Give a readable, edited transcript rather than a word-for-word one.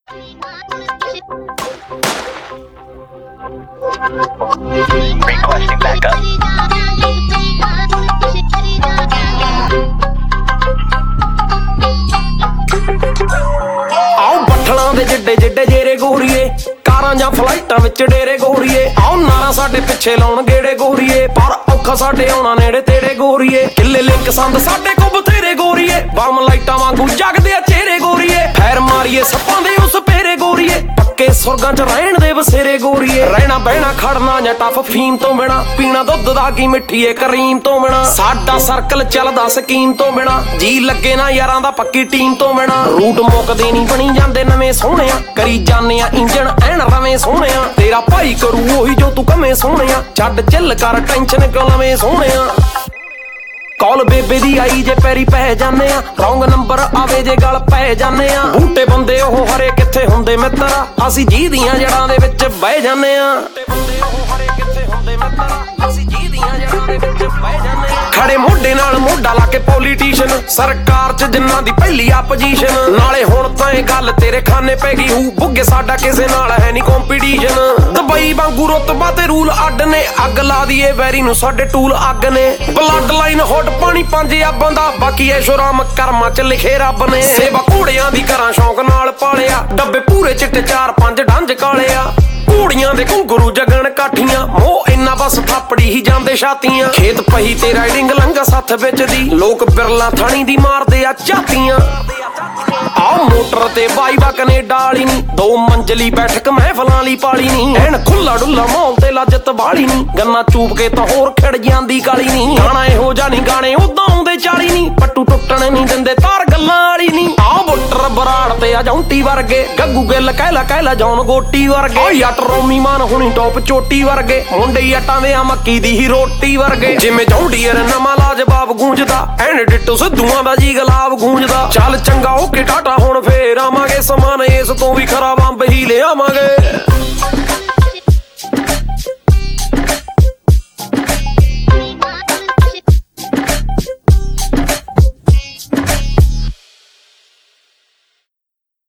Requesting backup. आओ ਬੱਠਲਾਂ ਦੇ ਜਿੱਡੇ ਜਿੱਡੇ ਜੇਰੇ ਗੋਰੀਏ ਕਾਰਾਂ ਜਾਂ ਫਲਾਈਟਾਂ ਵਿੱਚ ਡੇਰੇ ਗੋਰੀਏ ਆਓ ਨਾਰਾ ਸਾਡੇ ਪਿੱਛੇ ਲਾਉਣ ਗੇੜੇ ਗੋਰੀਏ ਪਰ ਔਖਾ ਸਾਡੇ ਆਉਣਾ ਨੇੜੇ ਤੇਰੇ ਗੋਰੀਏ ਕਿੱਲੇ ਲਿੰਕ ਸੰਦ ਸਾਡੇ ਕੋ ਬਥੇਰੇ ਗੋਰੀਏ ਬਮ ਲਾਈਟਾਂ ਵਾਂਗੂ ਜਗਦੇ ਆ ਚਿਹਰੇ ਗੋਰੀਏ ਫੈਰ ਮਾਰੀਏ ਸੱਪਾਂ ਦੇ ਉਸ ਪੇਰੇ ਗੋਰੀਏ ਪੱਕੇ ਸੁਰਗਾਂ 'ਚ ਰਹਿਣ ਦੇ ਬਸੇਰੇ ਗੋਰੀਏ ਰਹਿਣਾ ਬਹਿਣਾ ਖੜਨਾ ਜਾਂ ਟੱਫ ਫੀਮ ਤੋਂ ਬਿਨਾ ਪੀਣਾ ਦੁੱਧ ਦਾ ਕੀ ਮਿੱਠੀਏ ਕਰੀਮ ਤੋਂ ਬਿਨਾ ਸਾਡਾ ਸਰਕਲ ਚੱਲਦਾ ਸਕੀਮ ਤੋਂ ਬਿਨਾ ਜੀ ਲੱਗੇ ਨਾ ਯਾਰਾਂ ਦਾ ਪੱਕੀ ਟੀਮ ਤੋਂ ਬਿਨਾ ਰੂਟ ਮੁੱਕਦੇ ਨਹੀਂ ਬਣੀ ਜਾਂਦੇ ਨਵੇਂ ਸੋਹਣਿਆ ਕਰੀ ਜਾਂਦੇ ਆ ਇੰਜਣ ਐਨ ਰਵੇਂ ਸੋਹਣਿਆ ਤੇਰਾ ਭਾਈ ਕਰੂ ਉਹੀ ਜੋ ਤੂੰ ਕਵੇਂ ਸੋਹਣਿਆ ਛੱਡ ਚੱਲ ਕਰ ਟੈਨਸ਼ਨ ਕਿਉਂ ਲਵੇਂ ਸੋਹਣਿਆ ਕਾਲ ਬੇਬੇ ਦੀ ਆਈ ਜੇ ਪੈਰੀ ਪੈ ਜਾਂਦੇ ਆ ਰੌਂਗ ਨੰਬਰ ਆਵੇ ਜੇ ਗੱਲ ਪੈ ਜਾਂਦੇ ਆ ਬੂਟੇ ਬੰਦੇ ਉਹ ਹਰੇ ਕਿੱਥੇ ਹੁੰਦੇ ਮਿੱਤਰਾ ਅਸੀਂ ਜੀ ਦੀਆਂ ਜੜਾਂ ਦੇ ਵਿੱਚ ਬਹਿ ਜਾਂਦੇ ਆ ਬੰਦੇ ਉਹ ਹਰੇ ਕਿੱਥੇ ਹੁੰਦੇ ਮਿੱਤਰਾ ਅਸੀਂ ਜੀ ਦੀਆਂ ਜੜਾਂ ਦੇ ਵਿੱਚ ਬਹਿ ਜਾਂਦੇ ਆ ਖੜੇ ਮੋਢੇ ਨਾਲ ਮੋਢਾ ਲਾ ਕੇ ਪੋਲੀਟੀਸ਼ੀਅਨ ਸਰਕਾਰ 'ਚ ਜਿੰਨਾਂ ਦੀ ਪਹਿਲੀ ਆਪੋਜੀਸ਼ਨ ਨਾਲੇ ਹੁਣ ਤਾਂ ਇਹ ਗੱਲ ਤੇਰੇ ਖਾਨੇ ਪੈ ਗਈ ਹੂ ਬੁੱਗੇ ਸਾਡਾ ਕਿਸੇ ਨਾਲ ਹੈ ਨਹੀਂ ਕੰਪੀਟੀਸ਼ਨ ਦੁਬਈ ਵਾਂਗੂ ਰੁਤਬਾ ਤੇ ਰੂਲ ਅੱਡ ਨੇ ਅੱਗ ਲਾ ਦੀਏ ਵੈਰੀ ਨੂੰ ਸਾਡੇ ਟੂਲ ਅੱਗ ਨੇ ਬਲੱਡ ਲਾਈਨ ਹੁੱਡ ਪਾਣੀ ਪੰਜ ਅੱਬਾਂ ਦਾ ਬਾਕੀ ਐਸ਼ੋਰਾਮ ਕਰਮਾਂ 'ਚ ਲਿਖੇ ਰੱਬ ਨੇ ਸੇਵਾ ਘੋੜਿਆਂ ਦੀ ਕਰਾਂ ਸ਼ੌਂਕ ਨਾਲ ਪਾਲਿਆ ਡੱਬੇ ਪੂਰੇ ਚਿੱਟੇ 4-5 ਡੰਜ ਕਾਲਿਆ ਘੋੜੀਆਂ ਦੇ ਘੁੰਗਰੂ ਜਗਣ ਕਾਠੀਆਂ ਮੋਹ ਇੰਨਾ ਬਸ ਥਾਪੜੀ ਹੀ ਜਾਂਦੇ ਛਾਤੀਆਂ ਖੇਤ ਪਹੀ ਤੇ ਰਾਈਡਿੰਗ ਲੰਗਾ ਸੱਥ ਵਿੱਚ ਦੀ ਲੋਕ ਬਿਰਲਾ ਥਾਣੀ ਦੀ ਮਾਰਦੇ ਆ ਝਾਤੀਆਂ ਆ ਮੋਟਰ ਤੇ ਬਾਈਬਾ ਕਨੇਡਾ ਵਾਲੀ ਨੀ 2 ਮੰਜ਼ਲੀ ਬੈਠਕ ਮਹਿਫਲਾਂ ਲਈ ਪਾਲੀ ਨੀ ਐਨ ਖੁੱਲਾ ਡੁੱਲਾ ਮੌਲ ਤੇ ਲੱਜਤ ਬਾਲੀ ਨੀ ਗੰਨਾ ਚੂਪ ਕੇ ਤਾਂ ਹੋਰ ਖਿੜ ਜਾਂਦੀ ਕਾਲੀ ਨੀ ਗਾਣਾ ਇਹੋ ਜਿਹਾ ਨੀ ਗਾਣੇ ਉਦਾਂ ਆਉਂਦੇ 40 ਨੀ ਪੱਟੂ ਟੁੱਟਣੇ ਨੀ ਦਿੰਦੇ ਤਾਰ ਗੱਲਾਂ ਵਾਲੀ ਨੀ ਆ ਬੁੱਟਰ ਬਰਾੜ ਤੇ ਆ ਜੌਂਟੀ ਵਰਗੇ ਗੱਗੂ ਗਿੱਲ ਕਹਿ ਲਾ ਜੌਨ ਗੋਟੀ ਵਰਗੇ ਓ ਯੱਟ ਰੋਮੀ ਮਾਨ ਹੁਣੀ ਟੌਪ ਚੋਟੀ ਵਰਗੇ ਮੁੰਡੇ ਯੱਟਾਂ ਦੇ ਆ ਮੱਕੀ ਦੀ ਹੀ ਰੋਟੀ ਵਰਗੇ ਜਿਵੇਂ ਜੌਂਡੀਅਰ ਨਵਾਂ ਲਾਜਵਾਬ ਗੂੰਜਦਾ ਐਨ ਡਿੱਟੋ ਸਿੱਧੂਆਂ ਦਾ ਜੀ ਗਲਾਬ ਗੂੰਜਦਾ ਚੱਲ ਚੰਗਾ ਓਕੇ ਟਾਟਾ ਹੁਣ ਫੇਰ ਆਵਾਂਗੇ ਸਮਾਨ ਇਸ ਤੋਂ ਵੀ ਖਰਾ ਬੰਬ ਹੀ ਲਿਆਵਾਂਗੇ।